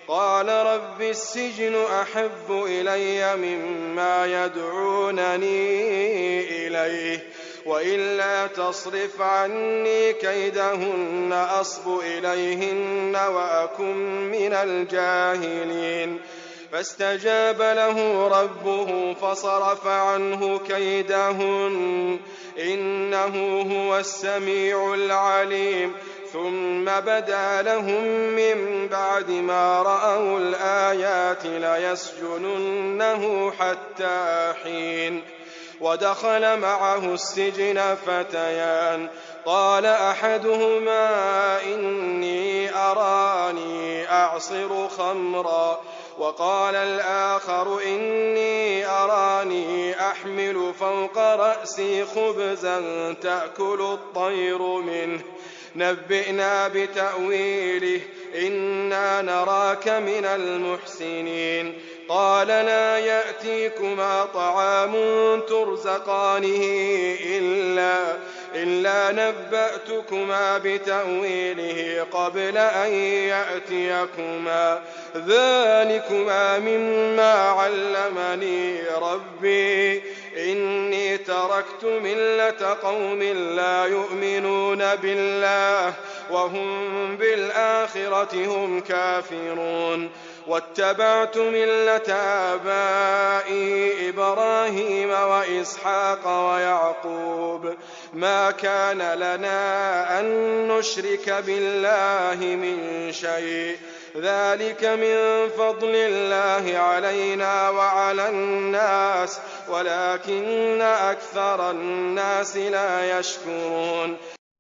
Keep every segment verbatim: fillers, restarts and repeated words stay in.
قال رب السجن أحب إلي مما يدعونني إليه وإلا تصرف عني كيدهن أصب إليهن وأكن من الجاهلين فاستجاب له ربه فصرف عنه كيدهن إنه هو السميع العليم ثم بدا لهم من بعد ما رأوا الآيات ليسجننه حتى حين ودخل معه السجن فتيان قال أحدهما إني أراني أعصر خمرا وقال الآخر إني أراني أحمل فوق رأسي خبزا تأكل الطير منه نبئنا بتأويله إنا نراك من المحسنين قال لا يأتيكما طعام ترزقانه إلا, إلا نبأتكما بتأويله قبل أن يأتيكما ذلكما مما علمني ربي إني تركت ملة قوم لا يؤمنون بالله وهم بالآخرة هم كافرون واتبعت ملة آبائي إبراهيم وإسحاق ويعقوب ما كان لنا أن نشرك بالله من شيء ذلك من فضل الله علينا وعلى الناس ولكن أكثر الناس لا يشكرون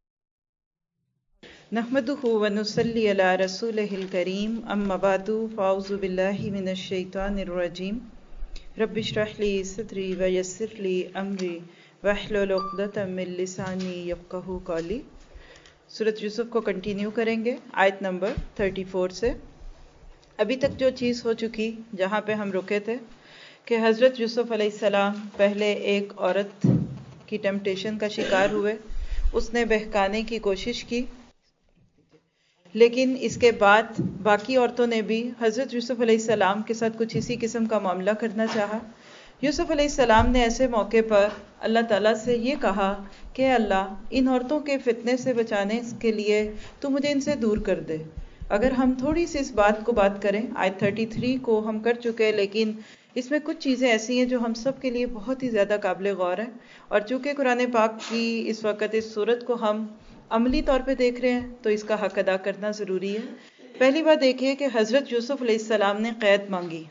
نحمده ونصلي على رسوله الكريم اما بعد فاعوذ بالله من الشیطان الرجیم رب اشرح لي صدري ويسر لي امري واحلل عقدة من لساني يفقهوا قولي. سورۃ یوسف کو کنٹینیو کریں گے آیت نمبر چونتیس سے. ابھی تک جو چیز ہو چکی جہاں پہ ہم رکے تھے کہ حضرت یوسف علیہ السلام پہلے ایک عورت کی ٹیمپٹیشن کا شکار ہوئے، اس نے بہکانے کی کوشش کی، لیکن اس کے بعد باقی عورتوں نے بھی حضرت یوسف علیہ السلام کے ساتھ کچھ اسی قسم کا معاملہ کرنا چاہا. یوسف علیہ السلام نے ایسے موقع پر اللہ تعالیٰ سے یہ کہا کہ اللہ ان عورتوں کے فتنے سے بچانے کے لیے تو مجھے ان سے دور کر دے. اگر ہم تھوڑی سی اس بات کو بات کریں، آیت تینتیس کو ہم کر چکے، لیکن اس میں کچھ چیزیں ایسی ہیں جو ہم سب کے لیے بہت ہی زیادہ قابل غور ہیں، اور چونکہ قرآن پاک کی اس وقت اس صورت کو ہم عملی طور پہ دیکھ رہے ہیں تو اس کا حق ادا کرنا ضروری ہے. پہلی بات دیکھیے کہ حضرت یوسف علیہ السلام نے قید مانگی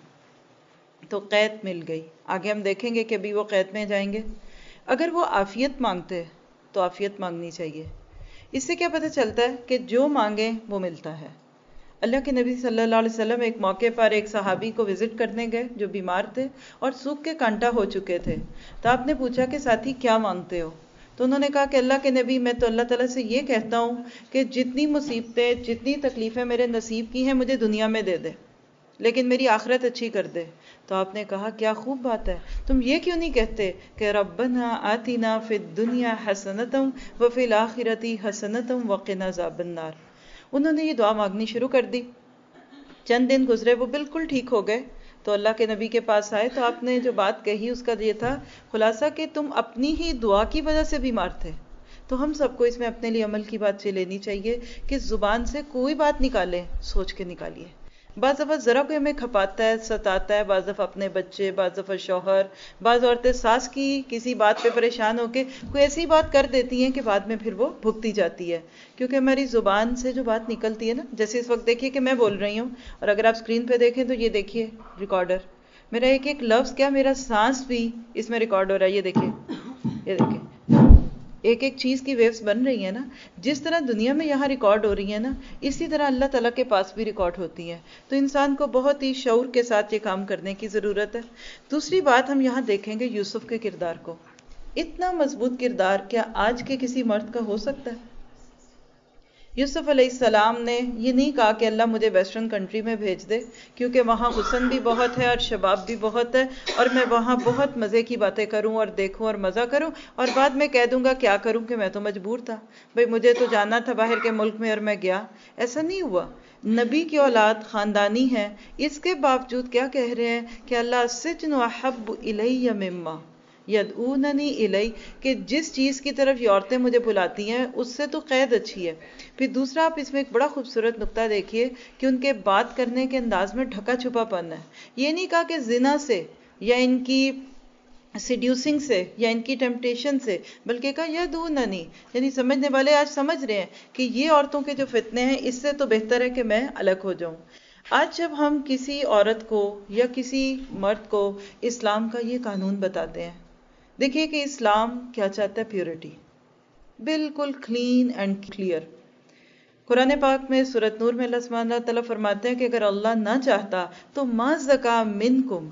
تو قید مل گئی. آگے ہم دیکھیں گے کہ ابھی وہ قید میں جائیں گے. اگر وہ عافیت مانگتے تو عافیت مانگنی چاہیے. اس سے کیا پتہ چلتا ہے کہ جو مانگیں وہ ملتا ہے. اللہ کے نبی صلی اللہ علیہ وسلم ایک موقع پر ایک صحابی کو وزٹ کرنے گئے جو بیمار تھے اور سوکھ کے کانٹا ہو چکے تھے. تو آپ نے پوچھا کہ ساتھی کیا مانگتے ہو؟ تو انہوں نے کہا کہ اللہ کے نبی میں تو اللہ تعالیٰ سے یہ کہتا ہوں کہ جتنی مصیبتیں جتنی تکلیفیں میرے نصیب کی ہیں مجھے دنیا میں دے دے، لیکن میری آخرت اچھی کر دے. تو آپ نے کہا کیا خوب بات ہے، تم یہ کیوں نہیں کہتے کہ ربنا آتنا فی الدنیا حسنۃ وفی الآخرۃ حسنۃ وقنا عذاب النار. انہوں نے یہ دعا مانگنی شروع کر دی. چند دن گزرے، وہ بالکل ٹھیک ہو گئے تو اللہ کے نبی کے پاس آئے تو آپ نے جو بات کہی اس کا یہ تھا خلاصہ کہ تم اپنی ہی دعا کی وجہ سے بیمار تھے. تو ہم سب کو اس میں اپنے لیے عمل کی بات سے لینی چاہیے کہ زبان سے کوئی بات نکالیں سوچ کے نکالیے. بعض دفعہ ذرا کوئی ہمیں کھپاتا ہے، ستاتا ہے، بعض دفعہ اپنے بچے، بعض دفعہ شوہر، بعض عورتیں ساس کی کسی بات پہ پریشان ہو کے کوئی ایسی بات کر دیتی ہیں کہ بعد میں پھر وہ بھگتی جاتی ہے. کیونکہ ہماری زبان سے جو بات نکلتی ہے نا، جیسے اس وقت دیکھیے کہ میں بول رہی ہوں اور اگر آپ اسکرین پہ دیکھیں تو یہ دیکھیے ریکارڈر، میرا ایک ایک لفظ کیا میرا سانس بھی اس میں ریکارڈ ہو رہا ہے. یہ دیکھیں یہ دیکھیں ایک ایک چیز کی ویوز بن رہی ہیں نا. جس طرح دنیا میں یہاں ریکارڈ ہو رہی ہیں نا، اسی طرح اللہ تعالیٰ کے پاس بھی ریکارڈ ہوتی ہیں. تو انسان کو بہت ہی شعور کے ساتھ یہ کام کرنے کی ضرورت ہے. دوسری بات ہم یہاں دیکھیں گے یوسف کے کردار کو. اتنا مضبوط کردار کیا آج کے کسی مرد کا ہو سکتا ہے؟ یوسف علیہ السلام نے یہ نہیں کہا کہ اللہ مجھے ویسٹرن کنٹری میں بھیج دے کیونکہ وہاں حسن بھی بہت ہے اور شباب بھی بہت ہے اور میں وہاں بہت مزے کی باتیں کروں اور دیکھوں اور مزہ کروں اور بعد میں کہہ دوں گا کیا کروں کہ میں تو مجبور تھا، بھئی مجھے تو جانا تھا باہر کے ملک میں اور میں گیا. ایسا نہیں ہوا. نبی کی اولاد خاندانی ہے، اس کے باوجود کیا کہہ رہے ہیں کہ اللہ السجن احب الی مما یدعوننی الی، کہ جس چیز کی طرف یہ عورتیں مجھے بلاتی ہیں اس سے تو قید اچھی ہے۔ پھر دوسرا آپ اس میں ایک بڑا خوبصورت نقطہ دیکھیے کہ ان کے بات کرنے کے انداز میں ڈھکا چھپا پن ہے۔ یہ نہیں کہا کہ زنا سے یا ان کی سیڈیوسنگ سے یا ان کی ٹیمپٹیشن سے، بلکہ کہا یدعوننی، یعنی سمجھنے والے آج سمجھ رہے ہیں کہ یہ عورتوں کے جو فتنے ہیں اس سے تو بہتر ہے کہ میں الگ ہو جاؤں۔ آج جب ہم کسی عورت کو یا کسی مرد کو اسلام کا یہ قانون بتاتے ہیں، دیکھیے کہ اسلام کیا چاہتا ہے، پیورٹی، بالکل کلین اینڈ کلیئر۔ قرآن پاک میں سورۃ نور میں اللہ سبحانہ تعالیٰ فرماتے ہیں کہ اگر اللہ نہ چاہتا تو ما زکا منکم،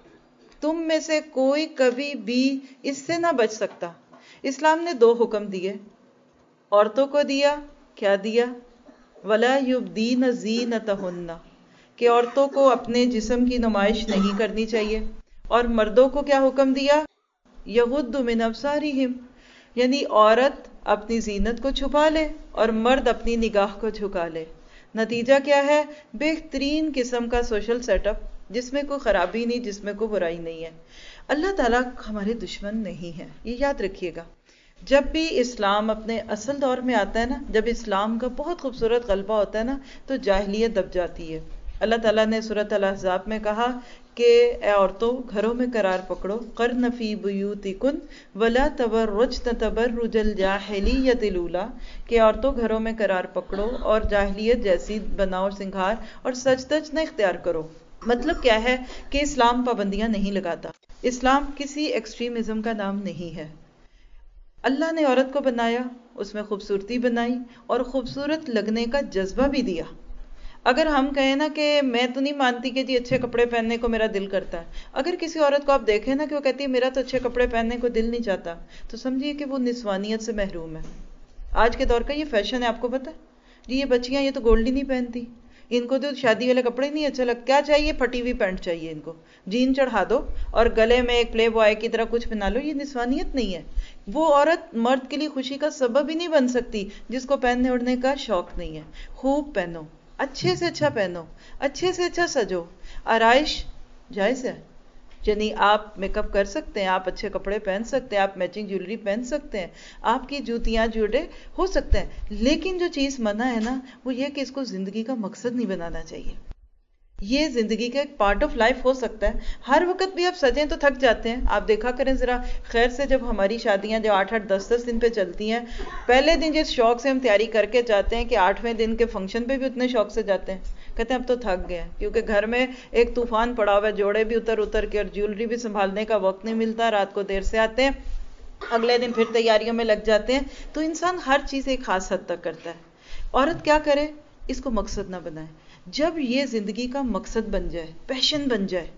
تم میں سے کوئی کبھی بھی اس سے نہ بچ سکتا۔ اسلام نے دو حکم دیے، عورتوں کو دیا، کیا دیا؟ ولا یبدین زینتہن، کہ عورتوں کو اپنے جسم کی نمائش نہیں کرنی چاہیے، اور مردوں کو کیا حکم دیا؟ یغض من ابصارہم، یعنی عورت اپنی زینت کو چھپا لے اور مرد اپنی نگاہ کو جھکا لے۔ نتیجہ کیا ہے؟ بہترین قسم کا سوشل سیٹ اپ، جس میں کوئی خرابی نہیں، جس میں کوئی برائی نہیں ہے۔ اللہ تعالیٰ ہمارے دشمن نہیں ہے، یہ یاد رکھیے گا۔ جب بھی اسلام اپنے اصل دور میں آتا ہے نا، جب اسلام کا بہت خوبصورت غلبہ ہوتا ہے نا، تو جاہلیت دب جاتی ہے۔ اللہ تعالیٰ نے سورۃ الاحزاب میں کہا کہ اے عورتوں گھروں میں قرار پکڑو، قرن فی بیوتکن ولا تبرجن تبرج الجاہلیۃ الاولی، کہ عورتوں گھروں میں قرار پکڑو اور جاہلیت جیسی بناؤ سنگھار اور سج دج نہ اختیار کرو۔ مطلب کیا ہے کہ اسلام پابندیاں نہیں لگاتا، اسلام کسی ایکسٹریمزم کا نام نہیں ہے۔ اللہ نے عورت کو بنایا، اس میں خوبصورتی بنائی اور خوبصورت لگنے کا جذبہ بھی دیا۔ اگر ہم کہیں نا کہ میں تو نہیں مانتی کہ جی اچھے کپڑے پہننے کو میرا دل کرتا ہے، اگر کسی عورت کو آپ دیکھیں نا کہ وہ کہتی ہے میرا تو اچھے کپڑے پہننے کو دل نہیں چاہتا، تو سمجھیے کہ وہ نسوانیت سے محروم ہے۔ آج کے دور کا یہ فیشن ہے، آپ کو پتہ ہے جی، یہ بچیاں یہ تو گولڈ ہی نہیں پہنتی، ان کو تو شادی والے کپڑے نہیں اچھا لگتا، کیا چاہیے؟ پھٹی ہوئی پینٹ چاہیے ان کو، جین چڑھا دو اور گلے میں ایک پلے بوائے کی طرح کچھ بنا لو۔ یہ نسوانیت نہیں ہے، وہ عورت مرد کے لیے خوشی کا سبب ہی نہیں بن سکتی جس کو پہننے اڑنے کا شوق نہیں ہے۔ خوب پہنو، اچھے سے اچھا پہنو، اچھے سے اچھا سجو، آرائش جائز ہے، یعنی آپ میک اپ کر سکتے ہیں، آپ اچھے کپڑے پہن سکتے ہیں، آپ میچنگ جیولری پہن سکتے ہیں، آپ کی جوتیاں جوڑے ہو سکتے ہیں، لیکن جو چیز منع ہے نا وہ یہ کہ اس کو زندگی کا مقصد نہیں بنانا چاہیے۔ یہ زندگی کا ایک پارٹ آف لائف ہو سکتا ہے، ہر وقت بھی آپ سجیں تو تھک جاتے ہیں۔ آپ دیکھا کریں ذرا خیر سے، جب ہماری شادیاں جو آٹھ آٹھ دس دس دن پہ چلتی ہیں، پہلے دن جس شوق سے ہم تیاری کر کے جاتے ہیں کہ آٹھویں دن کے فنکشن پہ بھی اتنے شوق سے جاتے ہیں، کہتے ہیں اب تو تھک گئے ہیں، کیونکہ گھر میں ایک طوفان پڑا ہوا ہے، جوڑے بھی اتر اتر کے اور جیولری بھی سنبھالنے کا وقت نہیں ملتا، رات کو دیر سے آتے ہیں، اگلے دن پھر تیاریوں میں لگ جاتے ہیں۔ تو انسان ہر چیز ایک خاص حد تک کرتا ہے۔ عورت کیا کرے؟ اس کو مقصد نہ بنائے۔ جب یہ زندگی کا مقصد بن جائے، پیشن بن جائے،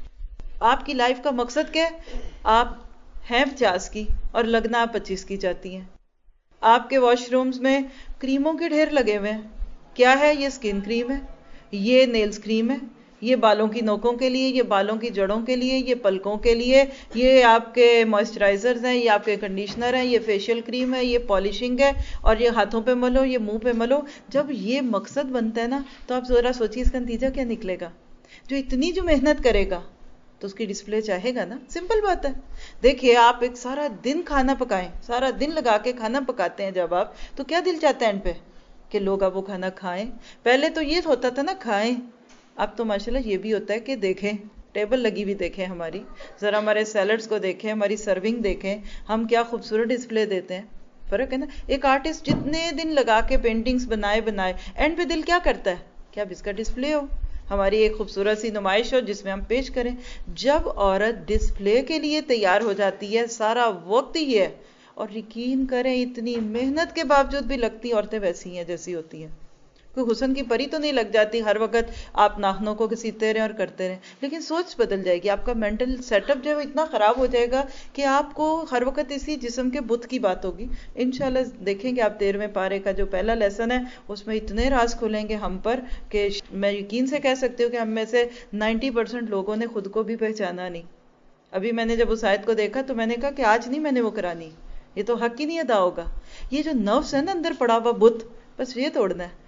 آپ کی لائف کا مقصد کیا ہے؟ آپ ہیں پچاس کی اور لگنا آپ پچیس کی چاہتی ہیں۔ آپ کے واش رومز میں کریموں کے ڈھیر لگے ہوئے ہیں، کیا ہے؟ یہ سکن کریم ہے، یہ نیلز کریم ہے، یہ بالوں کی نوکوں کے لیے، یہ بالوں کی جڑوں کے لیے، یہ پلکوں کے لیے، یہ آپ کے موئسچرائزرز ہیں، یہ آپ کے کنڈیشنر ہیں، یہ فیشیل کریم ہے، یہ پالشنگ ہے، اور یہ ہاتھوں پہ ملو، یہ منہ پہ ملو۔ جب یہ مقصد بنتا ہے نا تو آپ ذرا سوچیے اس کا نتیجہ کیا نکلے گا۔ جو اتنی جو محنت کرے گا تو اس کی ڈسپلے چاہے گا نا، سمپل بات ہے۔ دیکھیے آپ ایک سارا دن کھانا پکائیں، سارا دن لگا کے کھانا پکاتے ہیں جب آپ، تو کیا دل چاہتا ہے ان پہ کہ لوگ اب وہ کھانا کھائیں۔ پہلے تو یہ ہوتا تھا نا کھائیں، اب تو ماشاءاللہ یہ بھی ہوتا ہے کہ دیکھیں، ٹیبل لگی بھی دیکھیں ہماری، ذرا ہمارے سیلڈز کو دیکھیں، ہماری سرونگ دیکھیں، ہم کیا خوبصورت ڈسپلے دیتے ہیں۔ فرق ہے نا۔ ایک آرٹسٹ جتنے دن لگا کے پینٹنگز بنائے بنائے اینڈ پہ دل کیا کرتا ہے کہ اب اس کا ڈسپلے ہو، ہماری ایک خوبصورت سی نمائش ہو جس میں ہم پیش کریں۔ جب عورت ڈسپلے کے لیے تیار ہو جاتی ہے، سارا وقت ہی ہے، اور یقین کریں اتنی محنت کے باوجود بھی لگتی عورتیں ویسی ہیں جیسی ہوتی ہیں، کوئی حسن کی پری تو نہیں لگ جاتی ہر وقت آپ ناخنوں کو گھسیٹتے رہیں اور کرتے رہیں، لیکن سوچ بدل جائے گی، آپ کا مینٹل سیٹ اپ جو ہے وہ اتنا خراب ہو جائے گا کہ آپ کو ہر وقت اسی جسم کے بت کی بات ہوگی۔ انشاءاللہ دیکھیں گے آپ تیرہویں پارے کا جو پہلا لیسن ہے اس میں اتنے راز کھلیں گے ہم پر کہ میں یقین سے کہہ سکتی ہوں کہ ہم میں سے نائنٹی پرسینٹ لوگوں نے خود کو بھی پہچانا نہیں۔ ابھی میں نے جب اس آیت کو دیکھا تو میں نے کہا کہ آج نہیں میں نے وہ کرانی، یہ تو حق ہی نہیں ادا ہوگا۔ یہ جو نفس ہے نا اندر پڑا ہوا بت، بس یہ توڑنا ہے،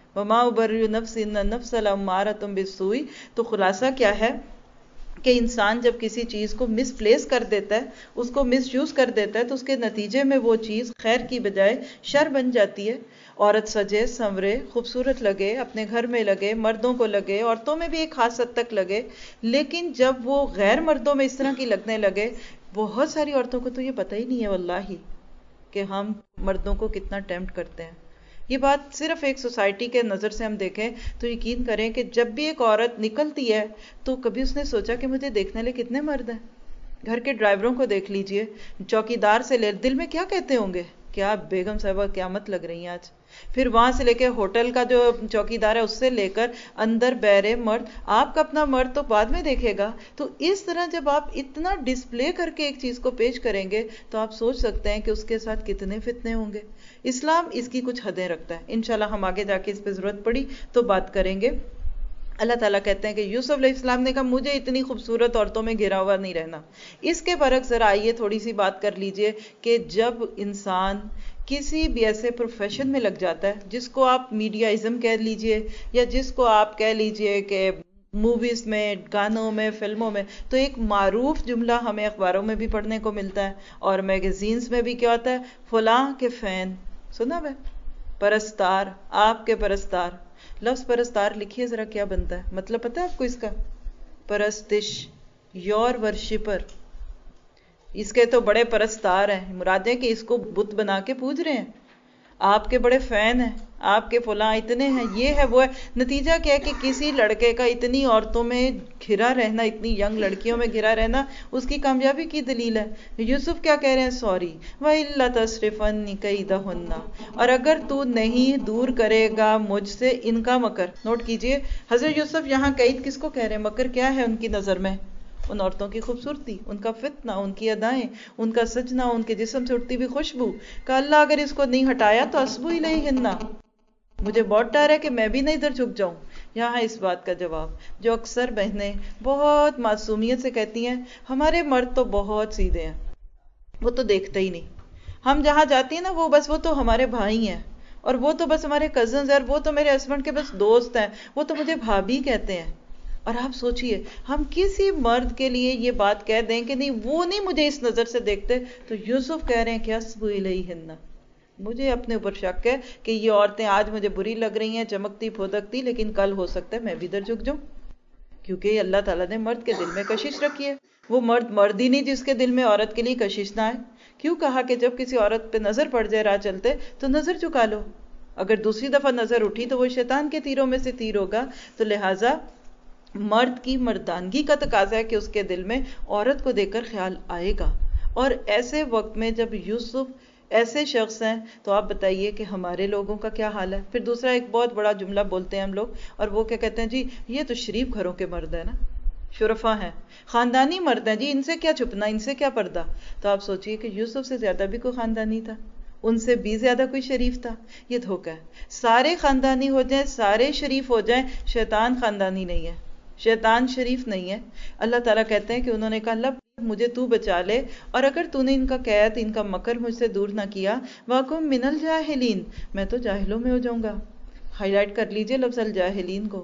وما ابرئ نفسی ان النفس لامارۃ بالسوء. تو خلاصہ کیا ہے کہ انسان جب کسی چیز کو مس پلیس کر دیتا ہے، اس کو مس یوز کر دیتا ہے، تو اس کے نتیجے میں وہ چیز خیر کی بجائے شر بن جاتی ہے. عورت سجے سنورے خوبصورت لگے، اپنے گھر میں لگے، مردوں کو لگے، عورتوں میں بھی ایک خاص حد تک لگے، لیکن جب وہ غیر مردوں میں اس طرح کی لگنے لگے، بہت ساری عورتوں کو تو یہ پتہ ہی نہیں ہے واللہ کہ ہم مردوں کو کتنا ٹیمپٹ کرتے ہیں. یہ بات صرف ایک سوسائٹی کے نظر سے ہم دیکھیں تو یقین کریں کہ جب بھی ایک عورت نکلتی ہے تو کبھی اس نے سوچا کہ مجھے دیکھنے لے کتنے مرد ہیں. گھر کے ڈرائیوروں کو دیکھ لیجئے، چوکی دار سے لے دل میں کیا کہتے ہوں گے، کیا بیگم صاحبہ قیامت لگ رہی ہیں آج. پھر وہاں سے لے کے ہوٹل کا جو چوکی دار ہے اس سے لے کر اندر بیرے مرد، آپ کا اپنا مرد تو بعد میں دیکھے گا. تو اس طرح جب آپ اتنا ڈسپلے کر کے ایک چیز کو پیش کریں گے تو آپ سوچ سکتے ہیں کہ اس کے ساتھ کتنے فتنے ہوں گے. اسلام اس کی کچھ حدیں رکھتا ہے، انشاءاللہ ہم آگے جا کے اس پہ ضرورت پڑی تو بات کریں گے. اللہ تعالیٰ کہتے ہیں کہ یوسف علیہ السلام نے کہا مجھے اتنی خوبصورت عورتوں میں گھرا ہوا نہیں رہنا. اس کے برعکس ذرا آئیے تھوڑی سی بات کر لیجئے کہ جب انسان کسی بھی ایسے پروفیشن میں لگ جاتا ہے جس کو آپ میڈیاازم کہہ لیجئے یا جس کو آپ کہہ لیجئے کہ موویز میں، گانوں میں، فلموں میں، تو ایک معروف جملہ ہمیں اخباروں میں بھی پڑھنے کو ملتا ہے اور میگزینز میں بھی کیا ہوتا ہے، فلاں کے فین. سنا ہے پرستار، آپ کے پرستار. لفظ پرستار لکھیے ذرا کیا بنتا ہے، مطلب پتہ ہے آپ کو اس کا؟ پرستش، یور ورشپر. اس کے تو بڑے پرستار ہیں، مراد ہے کہ اس کو بت بنا کے پوج رہے ہیں. آپ کے بڑے فین ہیں، آپ کے فلاں اتنے ہیں، یہ ہے وہ ہے. نتیجہ کیا ہے کہ کسی لڑکے کا اتنی عورتوں میں گھرا رہنا، اتنی ینگ لڑکیوں میں گھرا رہنا اس کی کامیابی کی دلیل ہے. یوسف کیا کہہ رہے ہیں، سوری وَإِلَّا تَصْرِفَنِّ كَيْدَهُنَّ، اور اگر تو نہیں دور کرے گا مجھ سے ان کا مکر. نوٹ کیجئے حضرت یوسف یہاں قید کس کو کہہ رہے ہیں، مکر کیا ہے ان کی نظر میں؟ ان عورتوں کی خوبصورتی، ان کا فتنہ، ان کی ادائیں، ان کا سجنا، ان کے جسم سے اٹھتی ہوئی خوشبو. کہ اللہ اگر اس کو نہیں ہٹایا تو اسبو الیہن، مجھے بہت ڈر ہے کہ میں بھی نہیں ادھر جھک جاؤں. یہاں اس بات کا جواب جو اکثر بہنیں بہت معصومیت سے کہتی ہیں، ہمارے مرد تو بہت سیدھے ہیں، وہ تو دیکھتے ہی نہیں. ہم جہاں جاتی ہیں نا وہ بس وہ تو ہمارے بھائی ہیں، اور وہ تو بس ہمارے کزنز ہیں، اور وہ تو میرے ہسبینڈ کے بس دوست ہیں، وہ تو مجھے بھابھی کہتے ہیں. اور آپ سوچئے ہم کسی مرد کے لیے یہ بات کہہ دیں کہ نہیں وہ نہیں مجھے اس نظر سے دیکھتے، تو یوسف کہہ رہے ہیں کہ اسبو الیہن، مجھے اپنے اوپر شک ہے کہ یہ عورتیں آج مجھے بری لگ رہی ہیں، چمکتی پھودکتی، لیکن کل ہو سکتا ہے میں بھی ادھر جھک جاؤں. کیونکہ اللہ تعالیٰ نے مرد کے دل میں کشش رکھی ہے. وہ مرد مرد ہی نہیں جس کے دل میں عورت کے لیے کشش نہ آئے. کیوں کہا کہ جب کسی عورت پہ نظر پڑ جائے راہ چلتے تو نظر چکا لو. اگر دوسری دفعہ نظر اٹھی تو وہ شیطان کے تیروں میں سے تیر ہوگا. تو لہٰذا مرد کی مردانگی کا تقاضا ہے کہ اس کے دل میں عورت کو دیکھ کر خیال آئے گا. اور ایسے وقت میں جب یوسف ایسے شخص ہیں تو آپ بتائیے کہ ہمارے لوگوں کا کیا حال ہے. پھر دوسرا ایک بہت بڑا جملہ بولتے ہیں ہم لوگ، اور وہ کیا کہتے ہیں، جی یہ تو شریف گھروں کے مرد ہیں نا، شرفا ہیں، خاندانی مرد ہیں، جی ان سے کیا چھپنا، ان سے کیا پردہ. تو آپ سوچئے کہ یوسف سے زیادہ بھی کوئی خاندانی تھا، ان سے بھی زیادہ کوئی شریف تھا. یہ دھوکہ ہے. سارے خاندانی ہو جائیں، سارے شریف ہو جائیں، شیطان خاندانی نہیں ہے، شیطان شریف نہیں ہے. اللہ تعالیٰ کہتے ہیں کہ انہوں نے کہا اللہ مجھے تو بچا لے، اور اگر تو نے ان کا قید، ان کا مکر مجھ سے دور نہ کیا، وَأَكُن مِّنَ الْجَاهِلِينَ، میں تو جاہلوں میں ہو جاؤں گا. ہائی لائٹ کر لیجئے لفظ الجاہلین کو.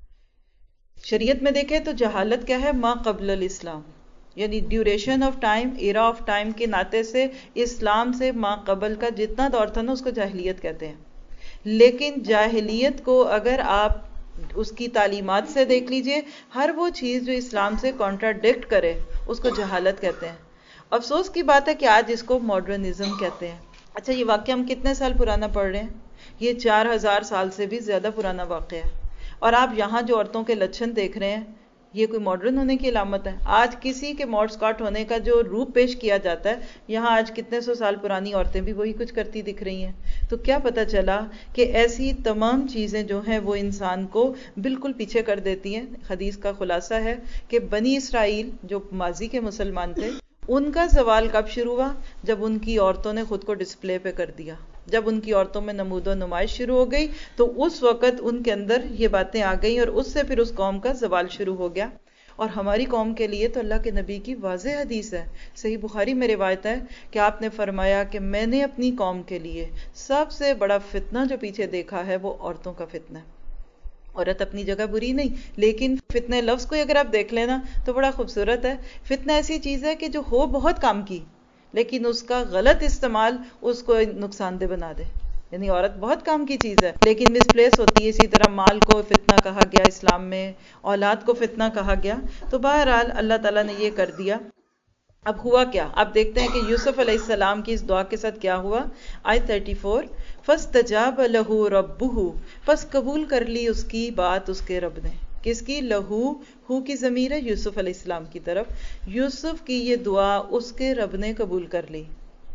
شریعت میں دیکھیں تو جہالت کیا ہے، ما قبل الاسلام، یعنی duration of time, era of time کے ناطے سے اسلام سے ما قبل کا جتنا دور تھا نا اس کو جاہلیت کہتے ہیں. لیکن جاہلیت کو اگر آپ اس کی تعلیمات سے دیکھ لیجئے، ہر وہ چیز جو اسلام سے کانٹراڈکٹ کرے اس کو جہالت کہتے ہیں. افسوس کی بات ہے کہ آج اس کو ماڈرنزم کہتے ہیں. اچھا یہ واقعہ ہم کتنے سال پرانا پڑھ رہے ہیں، یہ چار ہزار سال سے بھی زیادہ پرانا واقعہ ہے. اور آپ یہاں جو عورتوں کے لچھن دیکھ رہے ہیں یہ کوئی ماڈرن ہونے کی علامت ہے؟ آج کسی کے ماڈ اسکاٹ ہونے کا جو روپ پیش کیا جاتا ہے، یہاں آج کتنے سو سال پرانی عورتیں بھی وہی کچھ کرتی دکھ رہی ہیں. تو کیا پتہ چلا کہ ایسی تمام چیزیں جو ہیں وہ انسان کو بالکل پیچھے کر دیتی ہیں. حدیث کا خلاصہ ہے کہ بنی اسرائیل جو ماضی کے مسلمان تھے، ان کا زوال کب شروع ہوا؟ جب ان کی عورتوں نے خود کو ڈسپلے پہ کر دیا، جب ان کی عورتوں میں نمود و نمائش شروع ہو گئی تو اس وقت ان کے اندر یہ باتیں آ گئیں اور اس سے پھر اس قوم کا زوال شروع ہو گیا. اور ہماری قوم کے لیے تو اللہ کے نبی کی واضح حدیث ہے، صحیح بخاری میں روایت ہے کہ آپ نے فرمایا کہ میں نے اپنی قوم کے لیے سب سے بڑا فتنہ جو پیچھے دیکھا ہے وہ عورتوں کا فتنہ ہے۔ عورت اپنی جگہ بری نہیں، لیکن فتنہ لفظ کو اگر آپ دیکھ لینا تو بڑا خوبصورت ہے۔ فتنہ ایسی چیز ہے کہ جو ہو بہت کام کی لیکن اس کا غلط استعمال اس کو نقصان دہ بنا دے، یعنی عورت بہت کام کی چیز ہے لیکن مس پلیس ہوتی ہے۔ اسی طرح مال کو فتنہ کہا گیا اسلام میں، اولاد کو فتنہ کہا گیا۔ تو بہرحال اللہ تعالیٰ نے یہ کر دیا۔ اب ہوا کیا، آپ دیکھتے ہیں کہ یوسف علیہ السلام کی اس دعا کے ساتھ کیا ہوا۔ آیت چونتیس، فَاسْتَجَابَ لَهُ رَبُّهُ، پس قبول کر لی اس کی بات اس کے رب نے۔ کس کی؟ لہو، ہو کی ضمیر ہے یوسف علیہ السلام کی طرف۔ یوسف کی یہ دعا اس کے رب نے قبول کر لی۔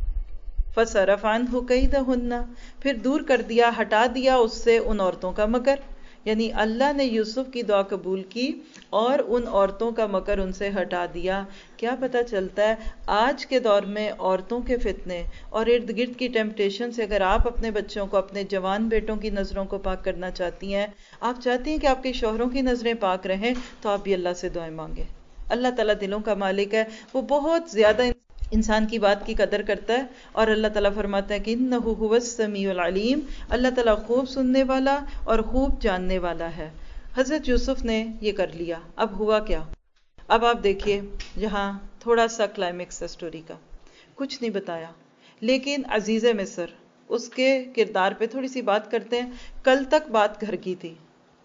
فَصَرَفَ عَنْهُ كَيْدَهُنَّ، پھر دور کر دیا، ہٹا دیا اس سے ان عورتوں کا مکر، یعنی اللہ نے یوسف کی دعا قبول کی اور ان عورتوں کا مکر ان سے ہٹا دیا۔ کیا پتہ چلتا ہے آج کے دور میں عورتوں کے فتنے اور ارد گرد کی ٹیمپٹیشن سے اگر آپ اپنے بچوں کو، اپنے جوان بیٹوں کی نظروں کو پاک کرنا چاہتی ہیں، آپ چاہتی ہیں کہ آپ کے شوہروں کی نظریں پاک رہیں، تو آپ بھی اللہ سے دعائیں مانگیں۔ اللہ تعالیٰ دلوں کا مالک ہے، وہ بہت زیادہ انسان کی بات کی قدر کرتا ہے، اور اللہ تعالیٰ فرماتا ہے کہ انہ هو السمیع العلیم، اللہ تعالیٰ خوب سننے والا اور خوب جاننے والا ہے۔ حضرت یوسف نے یہ کر لیا۔ اب ہوا کیا، اب آپ دیکھیے یہاں تھوڑا سا کلائمیکس ہے سٹوری کا، کچھ نہیں بتایا، لیکن عزیز مصر اس کے کردار پہ تھوڑی سی بات کرتے ہیں۔ کل تک بات گھر کی تھی،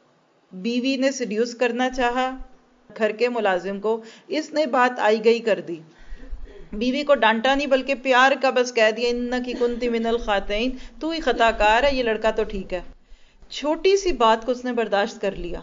بیوی نے سیڈیوس کرنا چاہا گھر کے ملازم کو، اس نے بات آئی گئی کر دی، بیوی کو ڈانٹا نہیں بلکہ پیار کا بس کہہ دیا انکی کنتی من الخاطئین، تو ہی خطا کار ہے، یہ لڑکا تو ٹھیک ہے۔ چھوٹی سی بات کو اس نے برداشت کر لیا،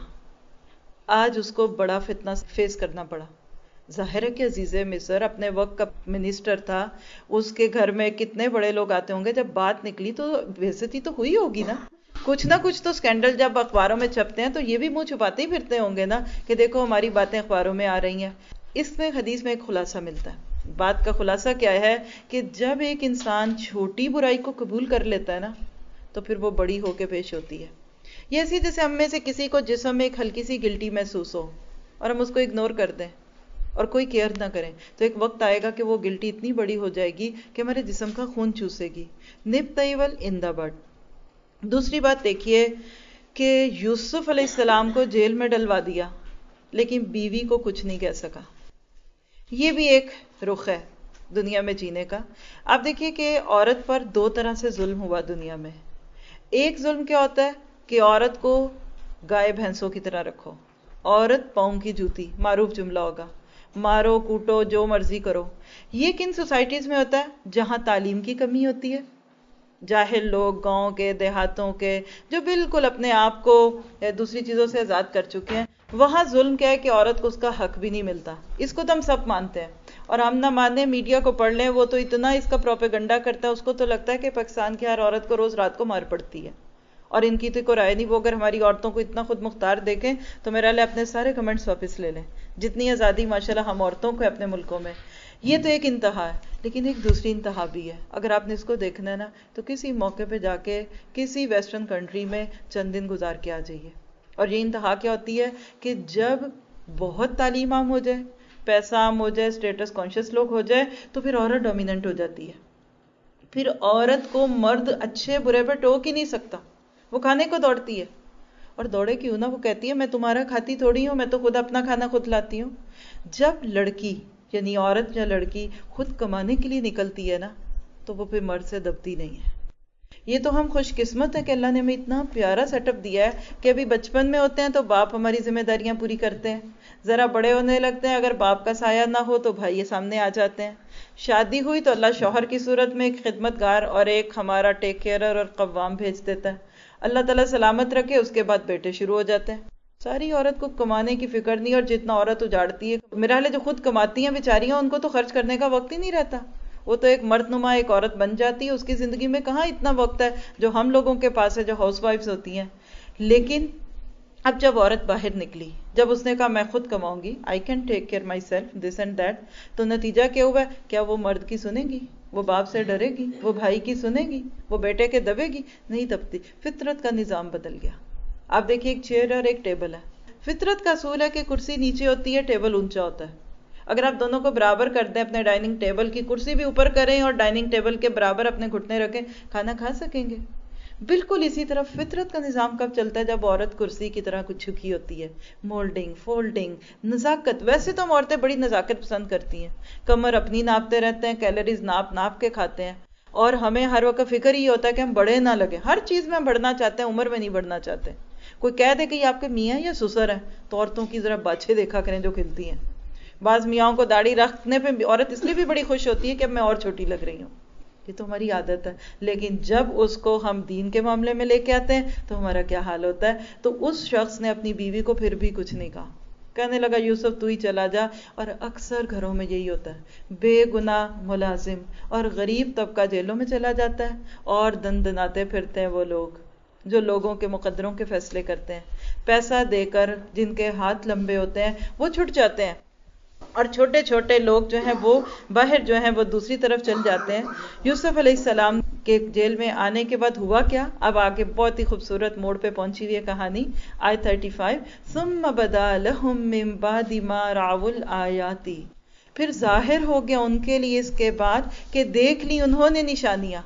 آج اس کو بڑا فتنہ فیس کرنا پڑا۔ ظاہر ہے کہ عزیز مصر اپنے وقت کا منسٹر تھا، اس کے گھر میں کتنے بڑے لوگ آتے ہوں گے، جب بات نکلی تو بے عزتی تو ہوئی ہوگی نا، کچھ نہ کچھ تو سکینڈل جب اخباروں میں چھپتے ہیں تو یہ بھی منہ چھپاتے ہی پھرتے ہوں گے نا کہ دیکھو ہماری باتیں اخباروں میں آ رہی ہیں۔ اس میں حدیث میں ایک خلاصہ ملتا ہے۔ بات کا خلاصہ کیا ہے کہ جب ایک انسان چھوٹی برائی کو قبول کر لیتا ہے نا تو پھر وہ بڑی ہو کے پیش ہوتی ہے۔ یہ ایسی جیسے ہم میں سے کسی کو جسم میں ایک ہلکی سی گلٹی محسوس ہو اور ہم اس کو اگنور کر دیں اور کوئی کیئر نہ کریں، تو ایک وقت آئے گا کہ وہ گلٹی اتنی بڑی ہو جائے گی کہ ہمارے جسم کا خون چوسے گی۔ نب طیول ان دا بڈ۔ دوسری بات دیکھیے کہ یوسف علیہ السلام کو جیل میں ڈلوا دیا لیکن بیوی کو کچھ نہیں کہہ سکا۔ یہ بھی ایک رخ ہے دنیا میں جینے کا۔ آپ دیکھیے کہ عورت پر دو طرح سے ظلم ہوا دنیا میں۔ ایک ظلم کیا ہوتا ہے کہ عورت کو گائے بھینسوں کی طرح رکھو، عورت پاؤں کی جوتی، معروف جملہ ہوگا، مارو کوٹو جو مرضی کرو۔ یہ کن سوسائٹیز میں ہوتا ہے؟ جہاں تعلیم کی کمی ہوتی ہے، جاہل لوگ گاؤں کے، دیہاتوں کے، جو بالکل اپنے آپ کو دوسری چیزوں سے آزاد کر چکے ہیں، وہاں ظلم کیا ہے کہ عورت کو اس کا حق بھی نہیں ملتا۔ اس کو تو ہم سب مانتے ہیں، اور ہم نہ مانیں، میڈیا کو پڑھ لیں، وہ تو اتنا اس کا پروپیگنڈا کرتا ہے، اس کو تو لگتا ہے کہ پاکستان کی ہر عورت کو روز رات کو مار پڑتی ہے، اور ان کی تو کوئی رائے نہیں۔ وہ اگر ہماری عورتوں کو اتنا خود مختار دیکھیں تو میرا لئے اپنے سارے کمنٹس واپس لے لیں۔ جتنی آزادی ماشاءاللہ ہم عورتوں کو اپنے ملکوں میں، یہ تو ایک انتہا ہے، لیکن ایک دوسری انتہا بھی ہے۔ اگر آپ نے اس کو دیکھنا ہے نا تو کسی موقع پہ جا کے کسی ویسٹرن کنٹری میں چند دن گزار کے آ جائیے۔ اور یہ انتہا کیا ہوتی ہے کہ جب بہت تعلیم عام ہو جائے، پیسہ عام ہو جائے، اسٹیٹس کانشیس لوگ ہو جائے، تو پھر عورت ڈومیننٹ ہو جاتی ہے۔ پھر عورت کو مرد اچھے برے پہ ٹوک ہی نہیں سکتا، وہ کھانے کو دوڑتی ہے، اور دوڑے کیوں نہ، وہ کہتی ہے میں تمہارا کھاتی تھوڑی ہوں، میں تو خود اپنا کھانا خود لاتی ہوں۔ جب لڑکی یعنی عورت یا لڑکی خود کمانے کے لیے نکلتی ہے نا تو وہ پھر مرد سے دبتی نہیں ہے۔ یہ تو ہم خوش قسمت ہے کہ اللہ نے ہمیں اتنا پیارا سیٹ اپ دیا ہے کہ ابھی بچپن میں ہوتے ہیں تو باپ ہماری ذمہ داریاں پوری کرتے ہیں، ذرا بڑے ہونے لگتے ہیں، اگر باپ کا سایہ نہ ہو تو بھائی سامنے آ جاتے ہیں، شادی ہوئی تو اللہ شوہر کی صورت میں ایک خدمت گار اور ایک ہمارا ٹیک کیئرر اور قوام بھیج دیتا ہے، اللہ تعالیٰ سلامت رکھے، اس کے بعد بیٹے شروع ہو جاتے ہیں۔ ساری عورت کو کمانے کی فکر نہیں، اور جتنا عورت اجاڑتی ہے، میرا حال ہے جو خود کماتی ہیں بیچاریاں، ان کو تو خرچ کرنے کا وقت ہی نہیں رہتا، وہ تو ایک مرد نما ایک عورت بن جاتی ہے، اس کی زندگی میں کہاں اتنا وقت ہے جو ہم لوگوں کے پاس ہے جو ہاؤس وائفز ہوتی ہیں۔ لیکن اب جب عورت باہر نکلی، جب اس نے کہا میں خود کماؤں گی، I can take care myself this and that, تو نتیجہ کیا ہوا ہے؟ کیا وہ مرد کی سنے گی؟ وہ باپ سے ڈرے گی؟ وہ بھائی کی سنے گی؟ وہ بیٹے کے دبے گی؟ نہیں دبتی، فطرت کا نظام بدل گیا۔ آپ دیکھیے ایک چیئر اور ایک ٹیبل ہے، فطرت کا اصول ہے کہ کرسی نیچے ہوتی ہے، ٹیبل اونچا ہوتا ہے. اگر آپ دونوں کو برابر کر دیں، اپنے ڈائننگ ٹیبل کی کرسی بھی اوپر کریں اور ڈائننگ ٹیبل کے برابر اپنے گھٹنے رکھیں، کھانا کھا سکیں گے. بالکل اسی طرح فطرت کا نظام کب چلتا ہے؟ جب عورت کرسی کی طرح کچھ جھکی ہوتی ہے. مولڈنگ، فولڈنگ، نزاکت. ویسے تو ہم عورتیں بڑی نزاکت پسند کرتی ہیں، کمر اپنی ناپتے رہتے ہیں، کیلوریز ناپ ناپ کے کھاتے ہیں، اور ہمیں ہر وقت فکر ہی ہوتا ہے کہ ہم بڑے نہ لگیں. ہر چیز میں ہم بڑھنا چاہتے ہیں، عمر میں نہیں بڑھنا چاہتے. کوئی کہہ دے کہ یہ آپ کے میاں یا سسر ہیں، تو عورتوں کی ذرا باچھیں دیکھا کریں جو کھلتی ہیں. بعض میاں کو داڑھی رکھنے پہ عورت اس لیے بھی بڑی خوش ہوتی ہے کہ اب میں اور چھوٹی لگ رہی ہوں. یہ تو ہماری عادت ہے. لیکن جب اس کو ہم دین کے معاملے میں لے کے آتے ہیں تو ہمارا کیا حال ہوتا ہے؟ تو اس شخص نے اپنی بیوی کو پھر بھی کچھ نہیں کہا، کہنے لگا یوسف تو ہی چلا جا. اور اکثر گھروں میں یہی ہوتا ہے، بے گناہ ملازم اور غریب طبقہ جیلوں میں چلا جاتا ہے، اور دن دناتے پھرتے ہیں وہ لوگ جو لوگوں کے مقدروں کے فیصلے کرتے ہیں. پیسہ دے کر جن کے ہاتھ لمبے ہوتے ہیں وہ چھٹ جاتے ہیں، اور چھوٹے چھوٹے لوگ جو ہیں وہ باہر جو ہیں وہ دوسری طرف چل جاتے ہیں. یوسف علیہ السلام کے جیل میں آنے کے بعد ہوا کیا؟ اب آگے بہت ہی خوبصورت موڑ پہ پہنچی ہوئی ہے کہانی. آیت پینتیس، ثم بدا لہم من بعد ما رعوا الآیات. پھر ظاہر ہو گیا ان کے لیے اس کے بعد کہ دیکھ لی انہوں نے نشانیاں.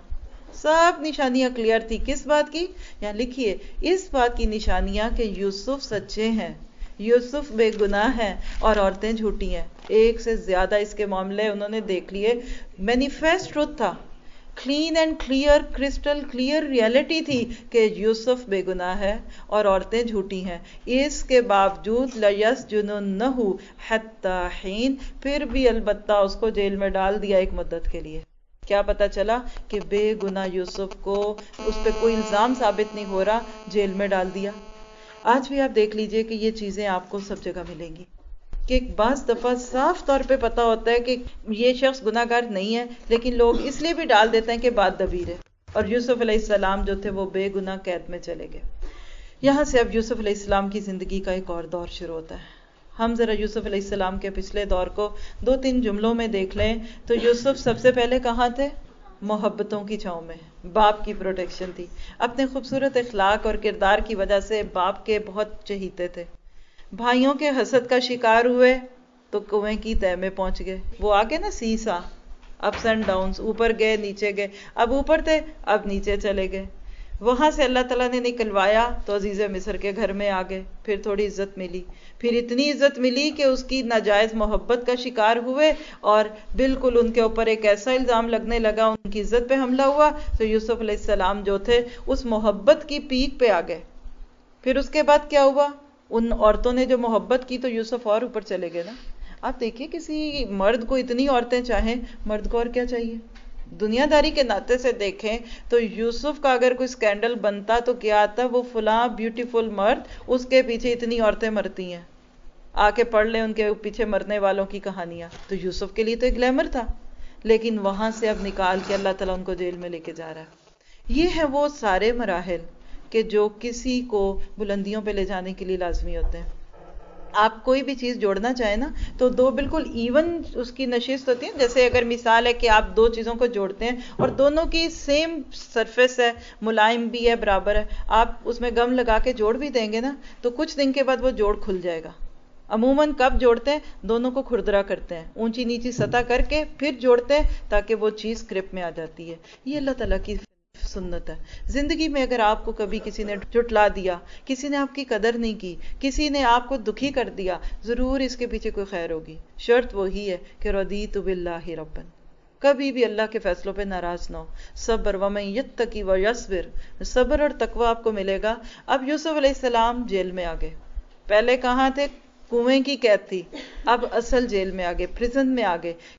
سب نشانیاں کلیئر تھی. کس بات کی؟ یہاں لکھیے، اس بات کی نشانیاں کہ یوسف سچے ہیں، یوسف بے گناہ ہیں اور عورتیں جھوٹی ہیں. ایک سے زیادہ اس کے معاملے انہوں نے دیکھ لیے. مینیفیسٹ ٹروتھ تھا، clean and clear, crystal clear reality تھی کہ یوسف بے گناہ ہے اور عورتیں جھوٹی ہیں. اس کے باوجود لَيَسْجُنُنَّهُ حَتَّى حِينٍ، پھر بھی البتہ اس کو جیل میں ڈال دیا ایک مدت کے لیے. کیا پتا چلا کہ بے گناہ یوسف کو اس پہ کوئی الزام ثابت نہیں ہو رہا، جیل میں ڈال دیا. آج بھی آپ دیکھ لیجئے کہ یہ چیزیں آپ کو سب جگہ ملیں گی کہ بعض دفعہ صاف طور پہ پتا ہوتا ہے کہ یہ شخص گناہ گار نہیں ہے، لیکن لوگ اس لیے بھی ڈال دیتے ہیں کہ بات دبیر ہے. اور یوسف علیہ السلام جو تھے وہ بے گناہ قید میں چلے گئے. یہاں سے اب یوسف علیہ السلام کی زندگی کا ایک اور دور شروع ہوتا ہے. ہم ذرا یوسف علیہ السلام کے پچھلے دور کو دو تین جملوں میں دیکھ لیں تو یوسف سب سے پہلے کہاں تھے؟ محبتوں کی چھاؤں میں. باپ کی پروٹیکشن تھی. اپنے خوبصورت اخلاق اور کردار کی وجہ سے باپ کے بہت چہیتے تھے. بھائیوں کے حسد کا شکار ہوئے تو کنویں کی تہہ میں پہنچ گئے. وہ آگے نا سیسا، اپس اینڈ ڈاؤنز، اوپر گئے نیچے گئے. اب اوپر تھے اب نیچے چلے گئے. وہاں سے اللہ تعالیٰ نے نکلوایا تو عزیز مصر کے گھر میں آ گئے. پھر تھوڑی عزت ملی، پھر اتنی عزت ملی کہ اس کی ناجائز محبت کا شکار ہوئے اور بالکل ان کے اوپر ایک ایسا الزام لگنے لگا، ان کی عزت پہ حملہ ہوا. تو یوسف علیہ السلام جو تھے اس محبت کی پیک پہ آ گئے. پھر اس کے بعد کیا ہوا؟ ان عورتوں نے جو محبت کی تو یوسف اور اوپر چلے گئے نا. آپ دیکھیے کسی مرد کو اتنی عورتیں چاہیں، مرد کو اور کیا چاہیے؟ دنیا داری کے ناطے سے دیکھیں تو یوسف کا اگر کوئی سکینڈل بنتا تو کیا آتا؟ وہ فلاں بیوٹیفل مرد، اس کے پیچھے اتنی عورتیں مرتی ہیں. آ کے پڑھ لیں ان کے پیچھے مرنے والوں کی کہانیاں. تو یوسف کے لیے تو ایک گلیمر تھا، لیکن وہاں سے اب نکال کے اللہ تعالیٰ ان کو جیل میں لے کے جا رہا ہے. یہ ہیں وہ سارے مراحل کہ جو کسی کو بلندیوں پہ لے جانے کے لیے لازمی ہوتے ہیں. آپ کوئی بھی چیز جوڑنا چاہیں نا تو دو بالکل ایون اس کی نشست ہوتی ہے. جیسے اگر مثال ہے کہ آپ دو چیزوں کو جوڑتے ہیں اور دونوں کی سیم سرفیس ہے، ملائم بھی ہے، برابر ہے، آپ اس میں گم لگا کے جوڑ بھی دیں گے نا تو کچھ دن کے بعد وہ جوڑ کھل جائے گا. عموماً کب جوڑتے ہیں؟ دونوں کو کھردرا کرتے ہیں، اونچی نیچی سطح کر کے پھر جوڑتے ہیں تاکہ وہ چیز گرپ میں آ جاتی ہے. یہ اللہ تعالیٰ کی سنت ہے. زندگی میں اگر آپ کو کبھی کسی نے جھٹلا دیا، کسی نے آپ کی قدر نہیں کی، کسی نے آپ کو دکھی کر دیا، ضرور اس کے پیچھے کوئی خیر ہوگی. شرط وہی ہے کہ رضیت باللہ ربا، کبھی بھی اللہ کے فیصلوں پہ ناراض نہ ہو. صبر ومن یتقی ویصبر، صبر اور تقوی آپ کو ملے گا. اب یوسف علیہ السلام جیل میں آ گئے. پہلے کہاں تھے؟ کنویں کی قید تھی. اب اصل جیل میں آ گئے، پریزن میں آ گئے.